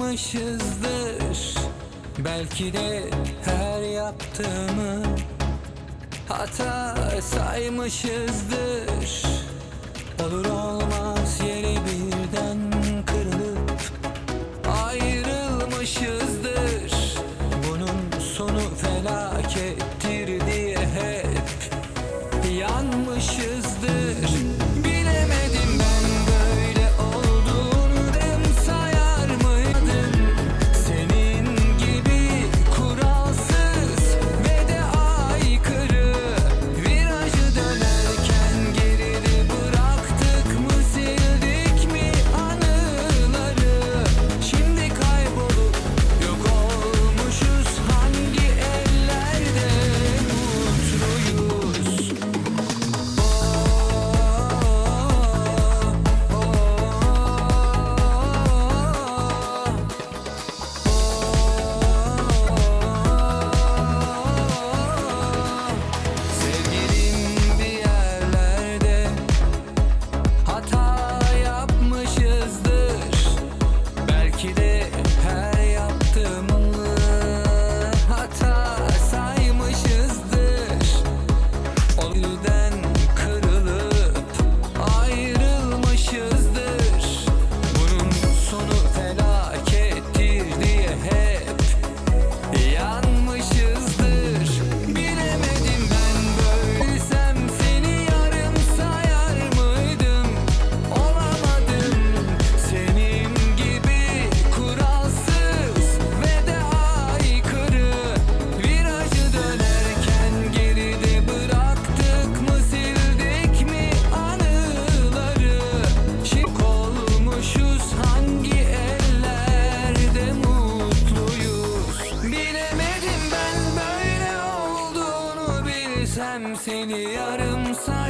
saymışızdır. Belki de her yaptığımı hata saymışızdır. Olur olmaz yere birden kırılıp ayrılmışızdır. Bunun sonu felakettir diye hep yanmışızdır. Bilemedim ben böyle olduğunu sayar mıydım? Senin gibi kuralsız ve de aykırı, virajı dönerken geride bıraktık mı, sildik mi anıları? Şimdi kaybolup yok olmuşuz, hangi ellerde mutluyuz? Sevgilim bir yerlerde hata yapmışızdır. Belki de her yaptığımı hata saymışızdır. O yüzden kırılıp ayrılmışızdır. Bunun sonu felakettir diye hep yanmışızdır. Bilemedim ben böylesem seni yarım sayar mıydım? Olamadım senin gibi kuralsız ve de aykırı, virajı dönerken geride bıraktık mı, sildik mi anıları? Şık olmuşuz, hangi ellerde mutluyuz? Bilemedim ben böyle olduğunu, bilsem seni yarım sayar